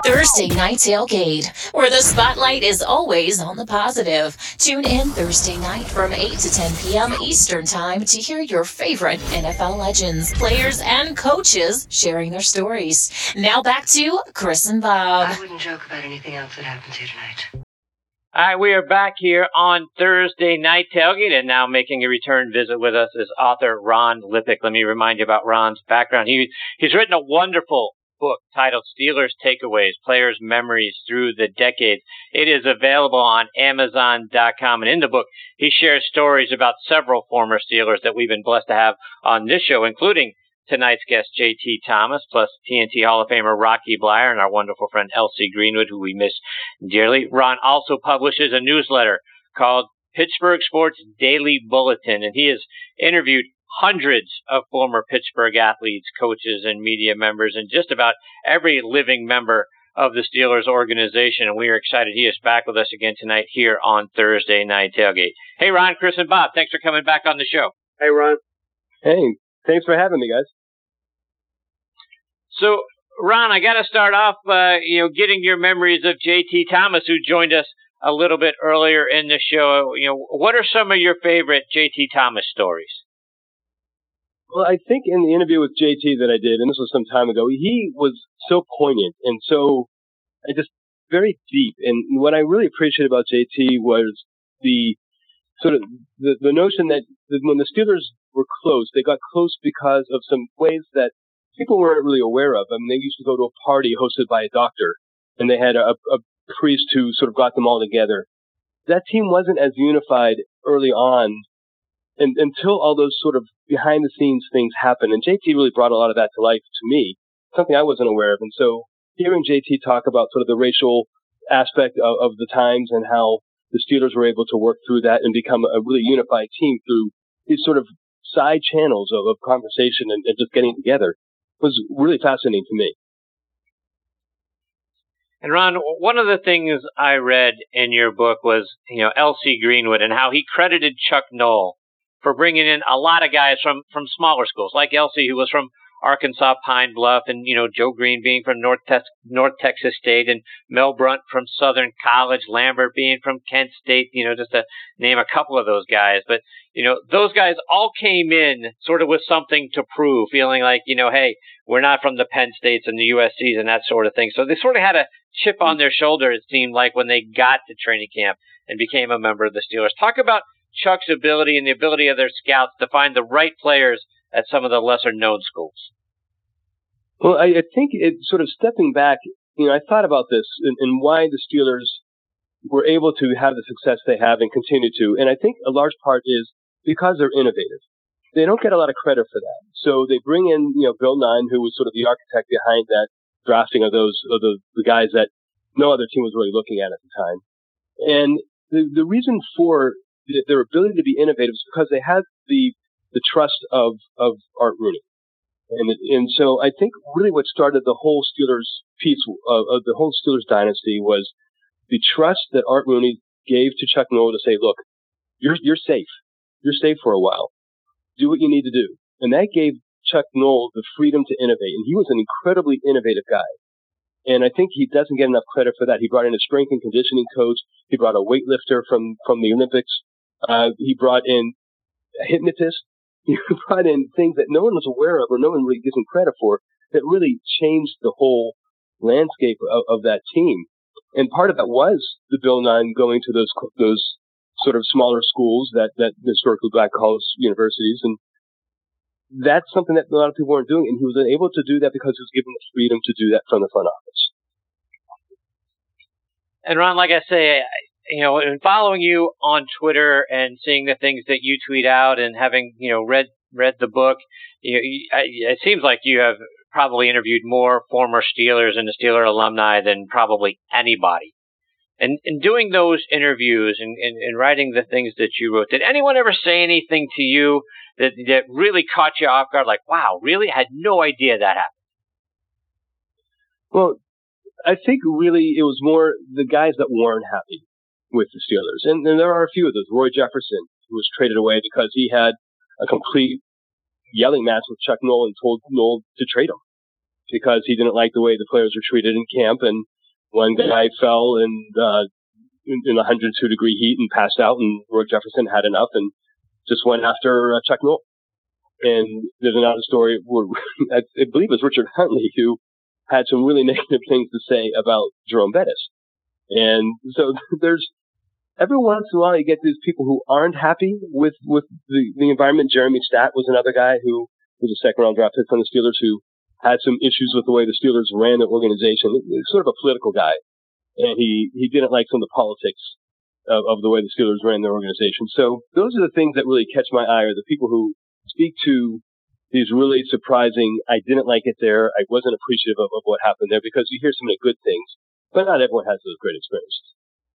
Thursday Night Tailgate, where the spotlight is always on the positive. Tune in Thursday night from 8 to 10 p.m. Eastern Time to hear your favorite NFL legends, players, and coaches sharing their stories. Now back to Chris and Bob. I wouldn't joke about anything else that happens here tonight. All right, we are back here on Thursday Night Tailgate, and now making a return visit with us is author Ron Lippick. Let me remind you about Ron's background. He's written a wonderful book titled Steelers Takeaways, Players' Memories Through the Decades. It is available on Amazon.com, and in the book, he shares stories about several former Steelers that we've been blessed to have on this show, including tonight's guest, J.T. Thomas, plus TNT Hall of Famer Rocky Bleier and our wonderful friend Elsie Greenwood, who we miss dearly. Ron also publishes a newsletter called Pittsburgh Sports Daily Bulletin, and he has interviewed hundreds of former Pittsburgh athletes, coaches, and media members, and just about every living member of the Steelers organization. And we are excited he is back with us again tonight here on Thursday Night Tailgate. Hey, Ron, Chris, and Bob, thanks for coming back on the show. Hey, Ron. Hey, thanks for having me, guys. So, Ron, I got to start off, getting your memories of J.T. Thomas, who joined us a little bit earlier in the show. What are some of your favorite J.T. Thomas stories? Well, I think in the interview with JT that I did, and this was some time ago, he was so poignant and so just very deep. And what I really appreciated about JT was the sort of the notion that when the Steelers were close, they got close because of some ways that people weren't really aware of. I mean, they used to go to a party hosted by a doctor, and they had a priest who sort of got them all together. That team wasn't as unified early on until all those sort of behind-the-scenes things happened. And JT really brought a lot of that to life to me, something I wasn't aware of. And so hearing JT talk about sort of the racial aspect of the times and how the Steelers were able to work through that and become a really unified team through these sort of side channels of conversation and just getting together was really fascinating to me. And Ron, one of the things I read in your book was, Elsie Greenwood and how he credited Chuck Noll for bringing in a lot of guys from smaller schools, like Elsie, who was from Arkansas Pine Bluff, and, Joe Green being from North Texas State, and Mel Brunt from Southern College, Lambert being from Kent State, just to name a couple of those guys. But, those guys all came in sort of with something to prove, feeling like, hey, we're not from the Penn States and the USCs and that sort of thing. So they sort of had a chip on their shoulder, it seemed like, when they got to training camp and became a member of the Steelers. Talk about Chuck's ability and the ability of their scouts to find the right players at some of the lesser-known schools. Well, I think it sort of stepping back, I thought about this and why the Steelers were able to have the success they have and continue to. And I think a large part is because they're innovative. They don't get a lot of credit for that. So they bring in, Bill Nine, who was sort of the architect behind that drafting of the guys that no other team was really looking at the time. And the reason for their ability to be innovative is because they had the trust of Art Rooney. And so I think really what started the whole Steelers piece of the whole Steelers dynasty was the trust that Art Rooney gave to Chuck Noll to say, look, you're safe. You're safe for a while. Do what you need to do. And that gave Chuck Noll the freedom to innovate. And he was an incredibly innovative guy. And I think he doesn't get enough credit for that. He brought in a strength and conditioning coach. He brought a weightlifter from the Olympics. He brought in a hypnotist. He brought in things that no one was aware of or no one really gives him credit for that really changed the whole landscape of that team. And part of that was the Bill Nine going to those sort of smaller schools that historically black college universities. And that's something that a lot of people weren't doing. And he was able to do that because he was given the freedom to do that from the front office. And Ron, like I say, in following you on Twitter and seeing the things that you tweet out and having, read the book, it seems like you have probably interviewed more former Steelers and the Steeler alumni than probably anybody. And in doing those interviews and writing the things that you wrote, did anyone ever say anything to you that really caught you off guard? Like, wow, really? I had no idea that happened. Well, I think really it was more the guys that weren't happy with the Steelers. And there are a few of those. Roy Jefferson, who was traded away because he had a complete yelling match with Chuck Noll and told Noll to trade him. because he didn't like the way the players were treated in camp. And one guy fell in 102-degree heat and passed out, and Roy Jefferson had enough and just went after Chuck Noll. And there's another story where I believe it was Richard Huntley who had some really negative things to say about Jerome Bettis. And so there's every once in a while you get these people who aren't happy with the environment. Jeremy Statt was another guy who was a second-round draft pick from the Steelers who had some issues with the way the Steelers ran their organization. He's sort of a political guy, and he didn't like some of the politics of the way the Steelers ran their organization. So those are the things that really catch my eye, are the people who speak to these really surprising, I didn't like it there, I wasn't appreciative of what happened there, because you hear so many good things, but not everyone has those great experiences.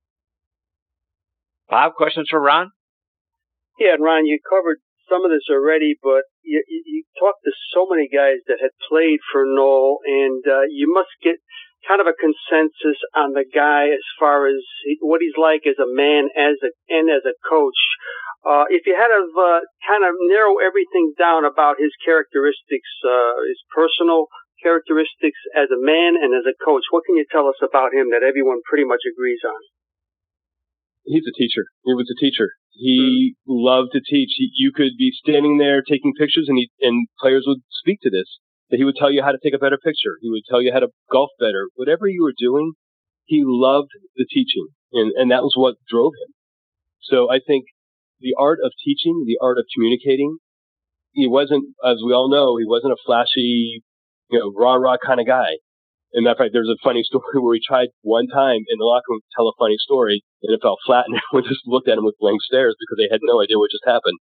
Bob, questions for Ron? Yeah, and Ron, you covered some of this already, but you talked to so many guys that had played for Noll, and you must get kind of a consensus on the guy as far as what he's like as a man and as a coach. If you had to kind of narrow everything down about his characteristics, his personal characteristics as a man and as a coach, what can you tell us about him that everyone pretty much agrees on? He's a teacher. He was a teacher. He loved to teach. You could be standing there taking pictures, and players would speak to this, that he would tell you how to take a better picture. He would tell you how to golf better. Whatever you were doing, he loved the teaching, and that was what drove him. So I think the art of teaching, the art of communicating, he wasn't, as we all know, he wasn't a flashy, rah-rah kind of guy. And matter of fact, there's a funny story where he tried one time in the locker room to tell a funny story, and it fell flat, and everyone just looked at him with blank stares because they had no idea what just happened.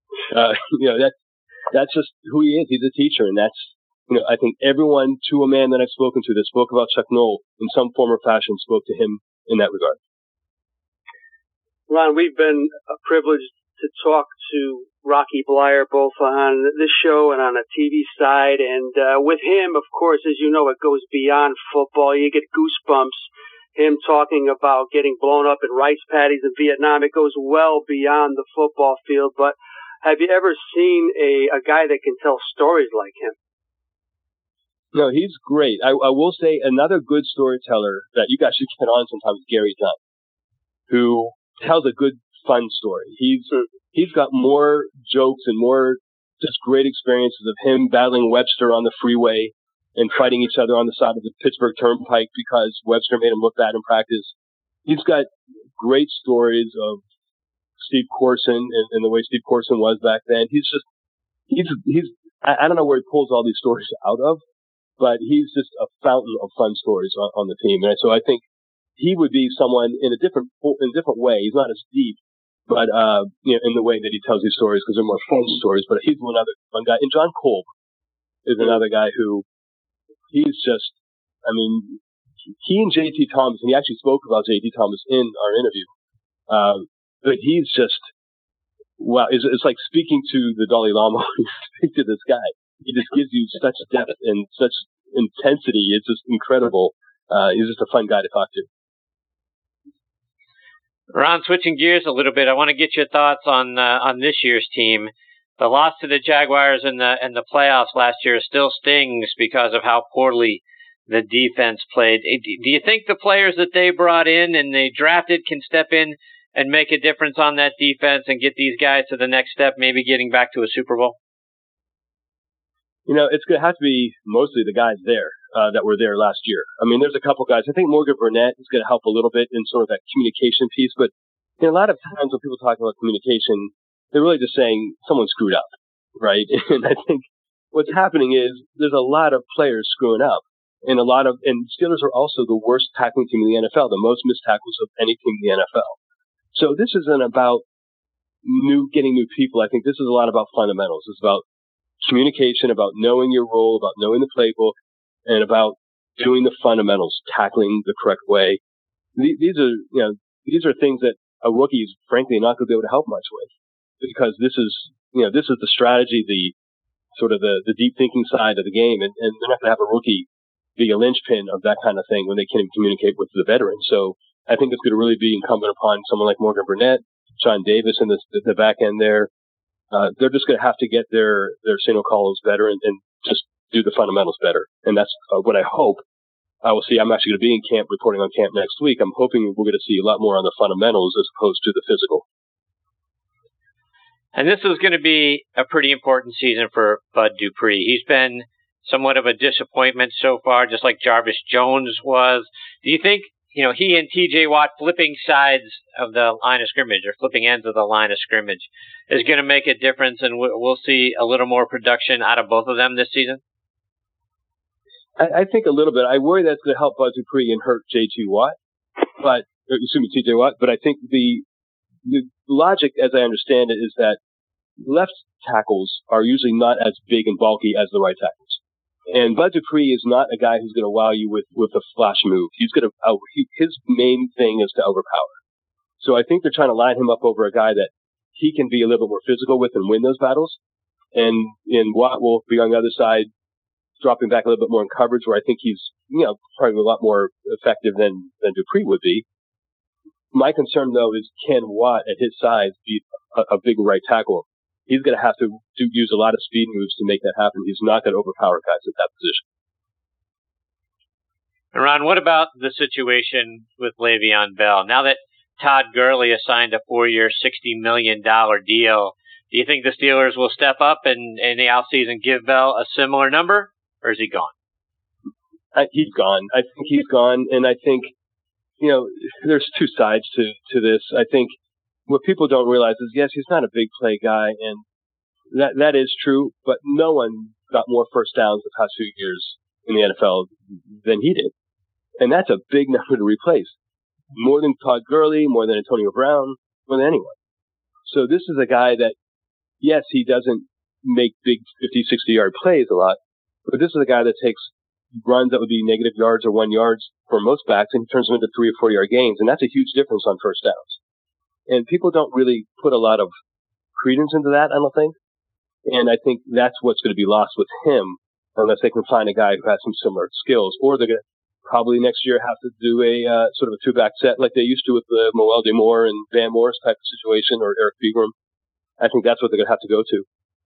That's just who he is. He's a teacher, and that's, I think everyone, to a man that I've spoken to that spoke about Chuck Noll in some form or fashion, spoke to him in that regard. Ron, we've been privileged to talk to Rocky Bleier both on this show and on the TV side, and with him, of course, as you know, it goes beyond football. You get goosebumps. Him talking about getting blown up in rice paddies in Vietnam, it goes well beyond the football field. But have you ever seen a guy that can tell stories like him? No, he's great. I will say another good storyteller that you guys should get on sometimes is Gary Dunn, who tells a good, fun story. He's got more jokes and more just great experiences of him battling Webster on the freeway and fighting each other on the side of the Pittsburgh Turnpike because Webster made him look bad in practice. He's got great stories of Steve Corson and the way Steve Corson was back then. I don't know where he pulls all these stories out of, but he's just a fountain of fun stories on the team. And so I think he would be someone in a different way. He's not as deep, but in the way that he tells these stories, because they're more fun stories. But he's one guy. And John Kolb is another guy who he's just. I mean, he and J.T. Thomas, and he actually spoke about J.T. Thomas in our interview. But he's just wow. It's like speaking to the Dalai Lama when you speak to this guy. He just gives you such depth and such intensity. It's just incredible. He's just a fun guy to talk to. Ron, switching gears a little bit, I want to get your thoughts on this year's team. The loss to the Jaguars in the playoffs last year still stings because of how poorly the defense played. Do you think the players that they brought in and they drafted can step in and make a difference on that defense and get these guys to the next step, maybe getting back to a Super Bowl? It's going to have to be mostly the guys there that were there last year. I mean, there's a couple guys. I think Morgan Burnett is going to help a little bit in sort of that communication piece. But a lot of times when people talk about communication, they're really just saying someone screwed up, right? And I think what's happening is there's a lot of players screwing up, and Steelers are also the worst tackling team in the NFL, the most missed tackles of any team in the NFL. So this isn't about getting new people. I think this is a lot about fundamentals. It's about communication, about knowing your role, about knowing the playbook, and about doing the fundamentals, tackling the correct way. These are things that a rookie is frankly not going to be able to help much with, because this is the strategy, the sort of the deep thinking side of the game, and they're not going to have a rookie be a linchpin of that kind of thing when they can't even communicate with the veterans. So I think it's going to really be incumbent upon someone like Morgan Burnett, Sean Davis, and the back end there. They're just going to have to get their signal calls better and just do the fundamentals better. And that's what I hope I will see. I'm actually going to be in camp, reporting on camp next week. I'm hoping we're going to see a lot more on the fundamentals as opposed to the physical. And this is going to be a pretty important season for Bud Dupree. He's been somewhat of a disappointment so far, just like Jarvis Jones was. Do you think, he and TJ Watt flipping sides of the line of scrimmage or flipping ends of the line of scrimmage is going to make a difference, and we'll see a little more production out of both of them this season? I think a little bit. I worry that's going to help Bud Dupree and hurt TJ Watt, but I think the logic, as I understand it, is that left tackles are usually not as big and bulky as the right tackles. And Bud Dupree is not a guy who's going to wow you with a flash move. His main thing is to overpower. So I think they're trying to line him up over a guy that he can be a little bit more physical with and win those battles. And Watt will be on the other side, dropping back a little bit more in coverage, where I think he's, probably a lot more effective than Dupree would be. My concern, though, is can Watt at his size be a big right tackle? He's going to have to use a lot of speed moves to make that happen. He's not going to overpower guys at that position. And Ron, what about the situation with Le'Veon Bell? Now that Todd Gurley has signed a 4-year, $60 million deal, do you think the Steelers will step up and in the offseason give Bell a similar number, or is he gone? He's gone. I think he's gone, and I think, there's two sides to this. I think what people don't realize is, yes, he's not a big play guy, and that is true, but no one got more first downs the past few years in the NFL than he did. And that's a big number to replace. More than Todd Gurley, more than Antonio Brown, more than anyone. So this is a guy that, yes, he doesn't make big 50, 60-yard plays a lot, but this is a guy that takes runs that would be negative yards or 1 yards for most backs, and he turns them into 3 or 4 yard gains, and that's a huge difference on first downs. And people don't really put a lot of credence into that, I don't think. And I think that's what's going to be lost with him unless they can find a guy who has some similar skills. Or they're going to probably next year have to do a sort of a two-back set like they used to with the Moelde Moore and Van Morris type of situation, or Eric Bigram. I think that's what they're going to have to go to.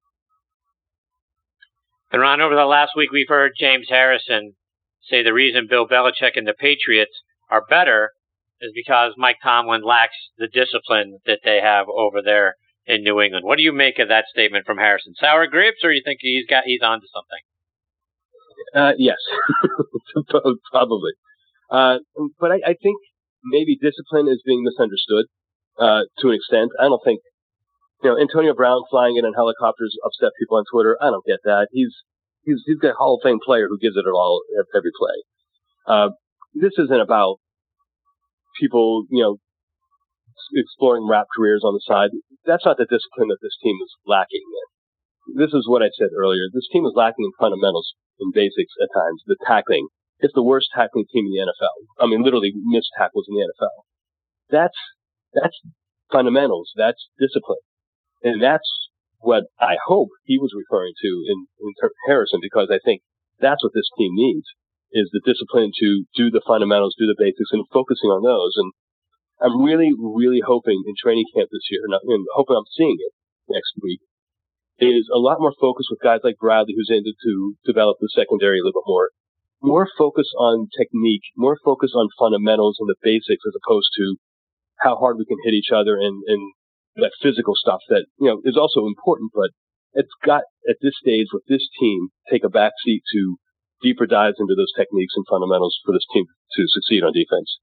And Ron, over the last week, we've heard James Harrison say the reason Bill Belichick and the Patriots are better is because Mike Tomlin lacks the discipline that they have over there in New England. What do you make of that statement from Harrison? Sour grapes, or you think he's onto something? Yes, probably. But I think maybe discipline is being misunderstood to an extent. I don't think, Antonio Brown flying in on helicopters upset people on Twitter. I don't get that. He's got a Hall of Fame player who gives it all every play. This isn't about people, exploring rap careers on the side. That's not the discipline that this team is lacking in. This is what I said earlier. This team is lacking in fundamentals, in basics at times. The tackling. It's the worst tackling team in the NFL. I mean, literally missed tackles in the NFL. That's fundamentals. That's discipline. And that's what I hope he was referring to in Harrison, because I think that's what this team needs, is the discipline to do the fundamentals, do the basics, and focusing on those. And I'm really, really hoping in training camp this year, and hoping I'm seeing it next week, is a lot more focus with guys like Bradley, who's in to develop the secondary a little bit more. More focus on technique, more focus on fundamentals and the basics, as opposed to how hard we can hit each other and that physical stuff that, is also important, but it's got, at this stage with this team, take a back seat to deeper dives into those techniques and fundamentals for this team to succeed on defense.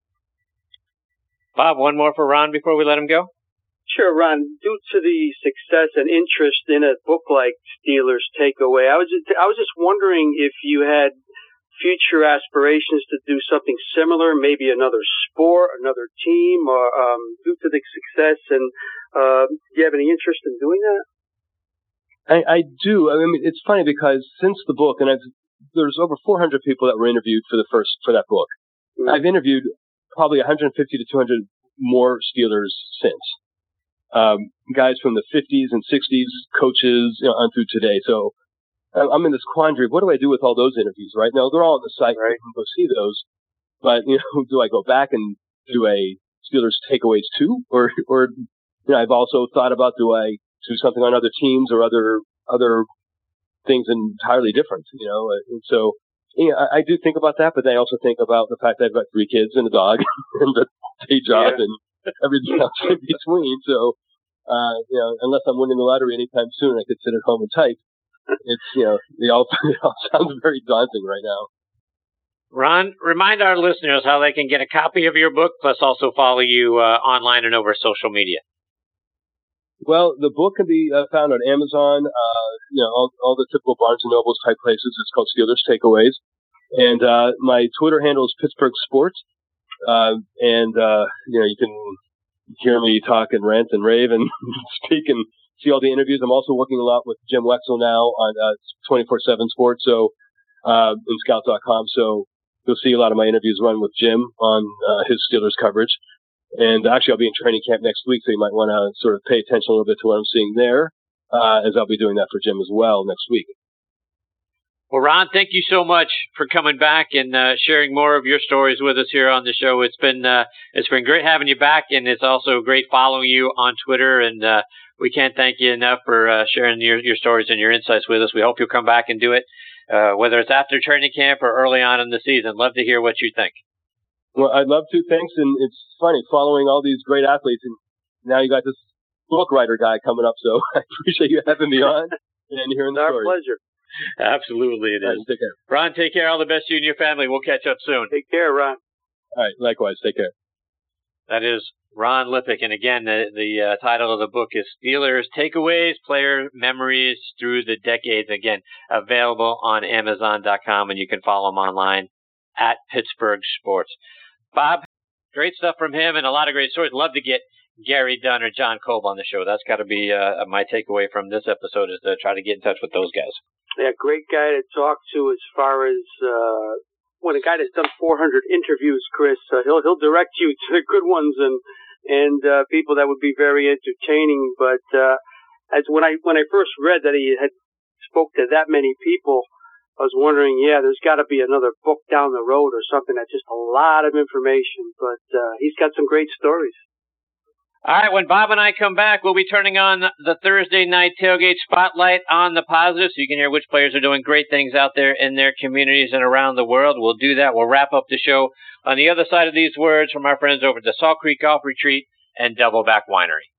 Bob, one more for Ron before we let him go? Sure, Ron. Due to the success and interest in a book like Steelers Takeaway, I was just wondering if you had future aspirations to do something similar, maybe another sport, another team, or due to the success, and do you have any interest in doing that? I do. I mean, it's funny because since the book, and there's over 400 people that were interviewed for that book. Mm-hmm. I've interviewed probably 150 to 200 more Steelers since. Guys from the 50s and 60s, coaches, on through today. So I'm in this quandary of what do I do with all those interviews, right? Now, they're all on the site. Right. You can go see those. But, do I go back and do a Steelers Takeaways too? Or I've also thought about, do I do something on other teams or other things entirely different, and so, I do think about that, but then I also think about the fact that I've got 3 kids and a dog and a day job and everything else in between. So, unless I'm winning the lottery anytime soon, I could sit at home and type. It's, it all sounds very daunting right now. Ron, remind our listeners how they can get a copy of your book, plus also follow you online and over social media. Well, the book can be found on Amazon, all the typical Barnes & Nobles type places. It's called Steelers Takeaways. And my Twitter handle is Pittsburgh Sports. You can hear me talk and rant and rave and speak and see all the interviews. I'm also working a lot with Jim Wexell now on 24/7 Sports, so in Scout.com. So you'll see a lot of my interviews run with Jim on his Steelers coverage. And actually, I'll be in training camp next week, so you might want to sort of pay attention a little bit to what I'm seeing there, as I'll be doing that for Jim as well next week. Well, Ron, thank you so much for coming back and sharing more of your stories with us here on the show. It's been great having you back, and it's also great following you on Twitter. And we can't thank you enough for sharing your stories and your insights with us. We hope you'll come back and do it, whether it's after training camp or early on in the season. Love to hear what you think. Well, I'd love to. Thanks. And it's funny following all these great athletes, and now you got this book writer guy coming up. So I appreciate you having me on and hearing the story. Our pleasure. Absolutely, it is. Take care. Ron, take care. All the best to you and your family. We'll catch up soon. Take care, Ron. All right. Likewise. Take care. That is Ron Lippick. And again, the title of the book is Steelers Takeaways, Player Memories Through the Decades. Again, available on Amazon.com, and you can follow him online at Pittsburgh Sports. Bob, great stuff from him and a lot of great stories. Love to get Gary Dunn or John Kolb on the show. That's got to be my takeaway from this episode, is to try to get in touch with those guys. Yeah, great guy to talk to as far as when a guy that's done 400 interviews, Chris, he'll direct you to the good ones and people that would be very entertaining. But as when I first read that he had spoke to that many people, I was wondering, there's got to be another book down the road or something that's just a lot of information. But he's got some great stories. All right, when Bob and I come back, we'll be turning on the Thursday night tailgate spotlight on the positive, so you can hear which players are doing great things out there in their communities and around the world. We'll do that. We'll wrap up the show on the other side of these words from our friends over at the Salt Creek Golf Retreat and Doubleback Winery.